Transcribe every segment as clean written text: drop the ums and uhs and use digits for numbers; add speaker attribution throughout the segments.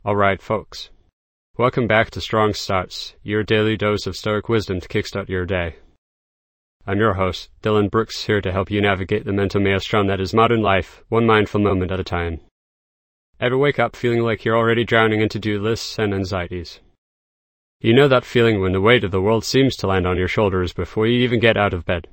Speaker 1: Alright, folks. Welcome back to Strong Starts, your daily dose of stoic wisdom to kickstart your day. I'm your host, Dylan Brooks, here to help you navigate the mental maelstrom that is modern life, one mindful moment at a time. Ever wake up feeling like you're already drowning in to-do lists and anxieties? You know that feeling when the weight of the world seems to land on your shoulders before you even get out of bed.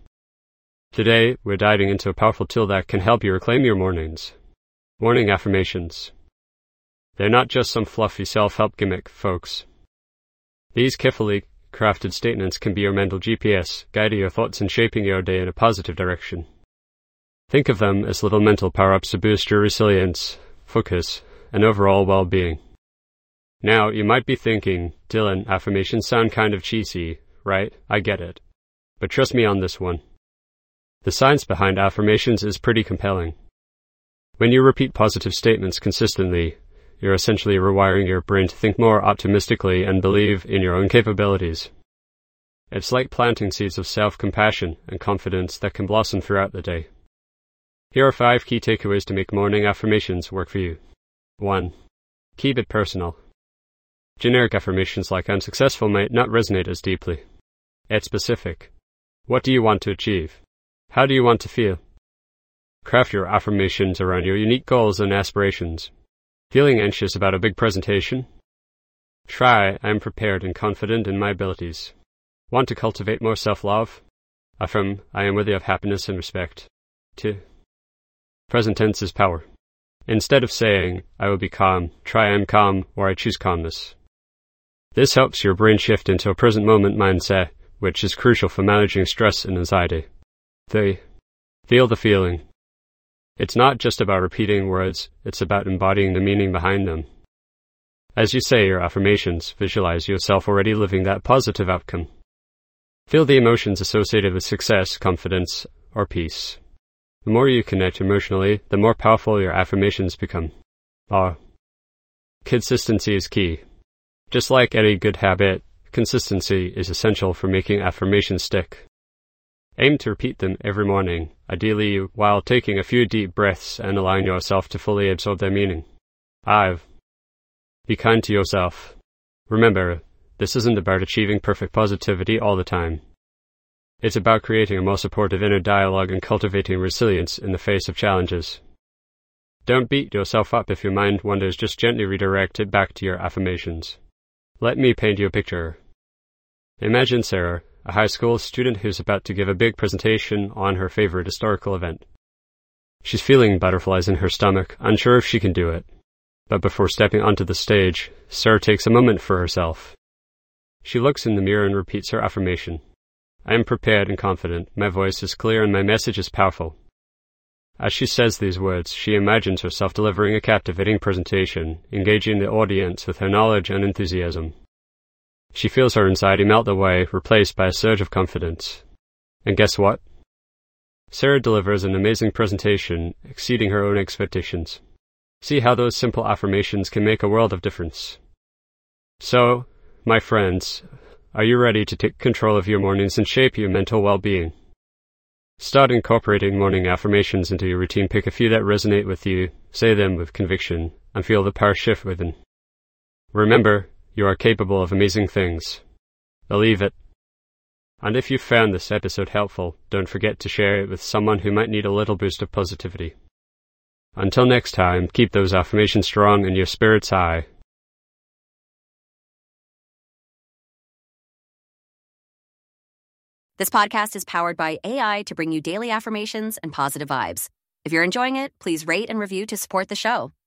Speaker 1: Today, we're diving into a powerful tool that can help you reclaim your mornings. Morning affirmations. They're not just some fluffy self-help gimmick, folks. These carefully crafted statements can be your mental GPS, guiding your thoughts and shaping your day in a positive direction. Think of them as little mental power-ups to boost your resilience, focus, and overall well-being. Now, you might be thinking, Dylan, affirmations sound kind of cheesy, right? I get it. But trust me on this one. The science behind affirmations is pretty compelling. When you repeat positive statements consistently, you're essentially rewiring your brain to think more optimistically and believe in your own capabilities. It's like planting seeds of self-compassion and confidence that can blossom throughout the day. Here are 5 key takeaways to make morning affirmations work for you. 1. Keep it personal. Generic affirmations like "I'm successful" might not resonate as deeply. It's specific. What do you want to achieve? How do you want to feel? Craft your affirmations around your unique goals and aspirations. Feeling anxious about a big presentation? Try, "I'm prepared and confident in my abilities." Want to cultivate more self-love? Affirm, "I am worthy of happiness and respect." 2. Present tense is power. Instead of saying, "I will be calm," try "I'm calm" or "I choose calmness." This helps your brain shift into a present moment mindset, which is crucial for managing stress and anxiety. 3. Feel the feeling. It's not just about repeating words, it's about embodying the meaning behind them. As you say your affirmations, visualize yourself already living that positive outcome. Feel the emotions associated with success, confidence, or peace. The more you connect emotionally, the more powerful your affirmations become. Consistency is key. Just like any good habit, consistency is essential for making affirmations stick. Aim to repeat them every morning, ideally while taking a few deep breaths and allowing yourself to fully absorb their meaning. 5. Be kind to yourself. Remember, this isn't about achieving perfect positivity all the time. It's about creating a more supportive inner dialogue and cultivating resilience in the face of challenges. Don't beat yourself up if your mind wanders, just gently redirect it back to your affirmations. Let me paint you a picture. Imagine Sarah, a high school student who's about to give a big presentation on her favorite historical event. She's feeling butterflies in her stomach, unsure if she can do it. But before stepping onto the stage, Sarah takes a moment for herself. She looks in the mirror and repeats her affirmation. "I am prepared and confident, my voice is clear and my message is powerful." As she says these words, she imagines herself delivering a captivating presentation, engaging the audience with her knowledge and enthusiasm. She feels her anxiety melt away, replaced by a surge of confidence. And guess what? Sarah delivers an amazing presentation, exceeding her own expectations. See how those simple affirmations can make a world of difference. So, my friends, are you ready to take control of your mornings and shape your mental well-being? Start incorporating morning affirmations into your routine. Pick a few that resonate with you, say them with conviction, and feel the power shift within. Remember, you are capable of amazing things. Believe it. And if you found this episode helpful, don't forget to share it with someone who might need a little boost of positivity. Until next time, keep those affirmations strong and your spirits high.
Speaker 2: This podcast is powered by AI to bring you daily affirmations and positive vibes. If you're enjoying it, please rate and review to support the show.